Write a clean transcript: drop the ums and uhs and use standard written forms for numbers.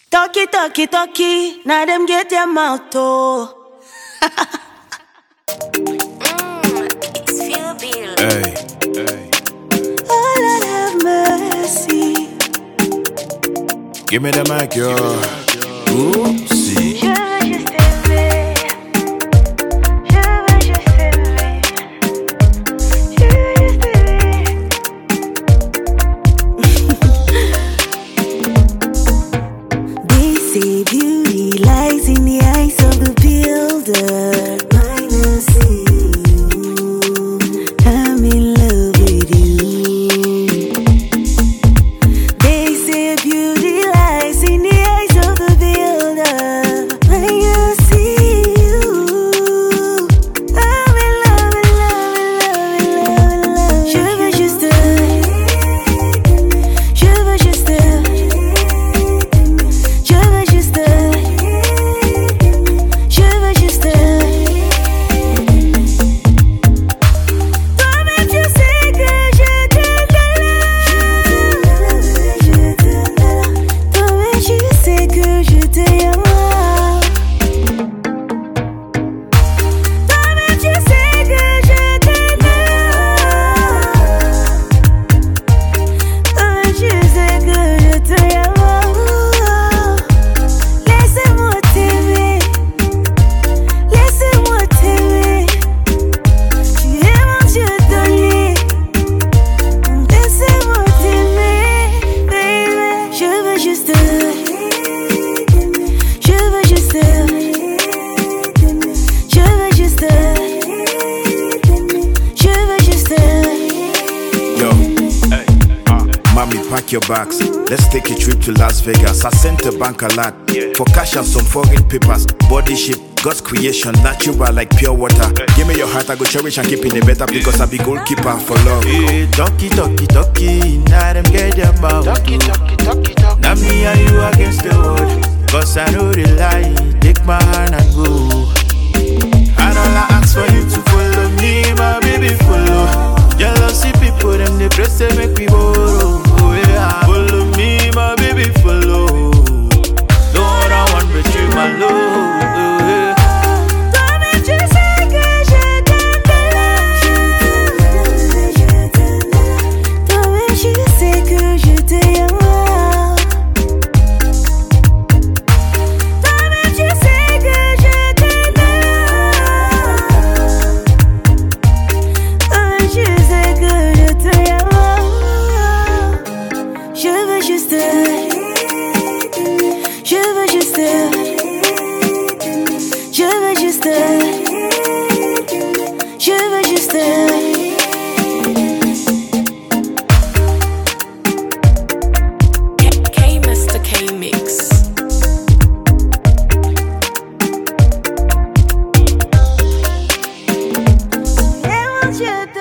Talkie, talkie, talkie, now them get their mouth oh. It's Phil Bill. Hey. Oh Lord have mercy. Give me the mic, yo. Oopsie. Je veux juste aimer. Je veux juste aimer. Je veux juste aimer. They say beauty lies in the eyes of the builder. Minus you, I'm in love with you. They say beauty lies in the eyes of the builder. When you see you, I'm in love, in love, in love, in love, in love. Je veux juste je veux juste je veux juste je veux juste toi-même tu sais que je t'aime. Toi-même tu sais que je t'aime. Toi-même tu sais que je t'aime. Toi-même tu sais que je t'aime. Laissez-moi t'aimer. Laissez-moi t'aimer. Tu es mon Dieu donné. Laissez-moi t'aimer, baby. Je veux juste je veux juste je veux juste je veux juste Yo. Hey. Mommy, pack your bags. Let's take a trip to Las Vegas. I sent a bank a lot for cash and some foreign papers. Body shape, God's creation, natural like pure water. Give me your heart, I go cherish and keep it better because I be goalkeeper for love. Hey, talkie, talkie, talkie, now them get their mouth. Talkie, talkie, talkie, talkie. Now me and you against the world. Cause I know the lie. Take my hand and go. And all I ask for you to follow me, my baby, follow. Jealousy people, them they press they make me borrow. Oh, yeah. Follow me, my baby, follow. No other one but you, my love. Oh, yeah. toi-même tu sais que je t'aime. Toi-même tu sais que je t'aime. Toi-même tu sais que je t'aime. Toi-même tu sais que je t'aime. Je veux juste je veux juste je veux juste je veux juste K-Master K-Mix. Et mon Dieu